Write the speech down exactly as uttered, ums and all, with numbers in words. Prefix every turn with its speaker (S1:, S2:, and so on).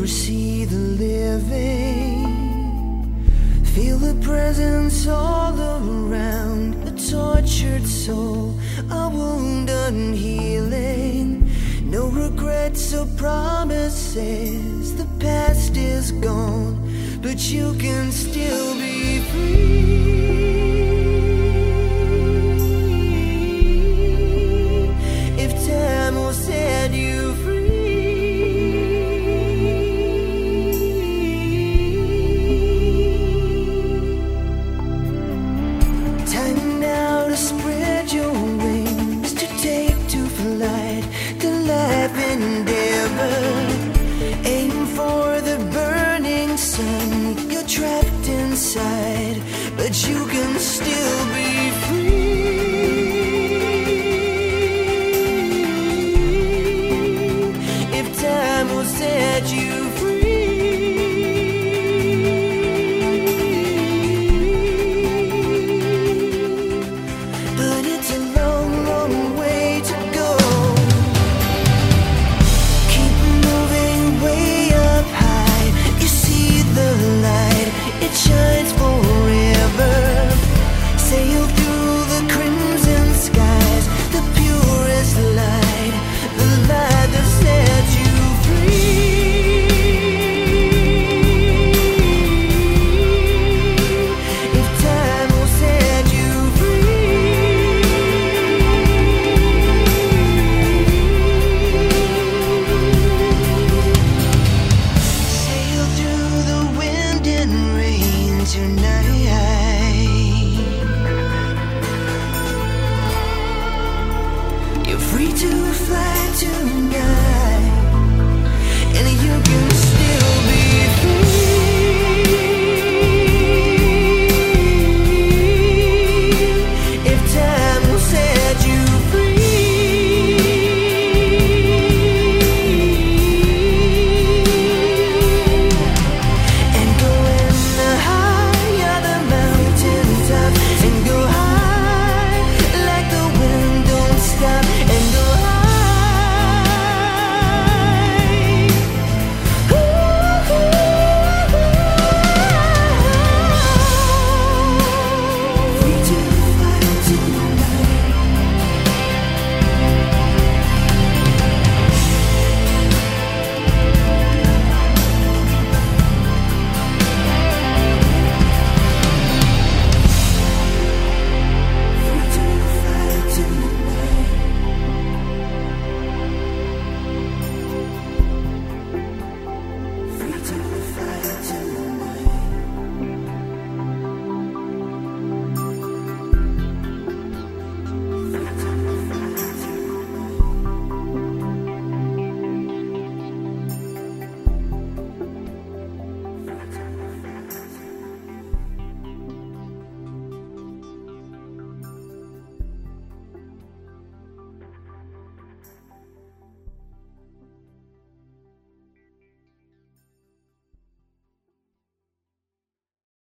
S1: oversee the living. Feel the presence all around. A tortured soul, a wound unhealing. No regrets or promises. The past is gone, but you can still be free. If time will set you free. Time now to spread your wings, to take to flight, to life endeavor. Aim for the burning sun. You're trapped inside, but you can still be free. If time will set you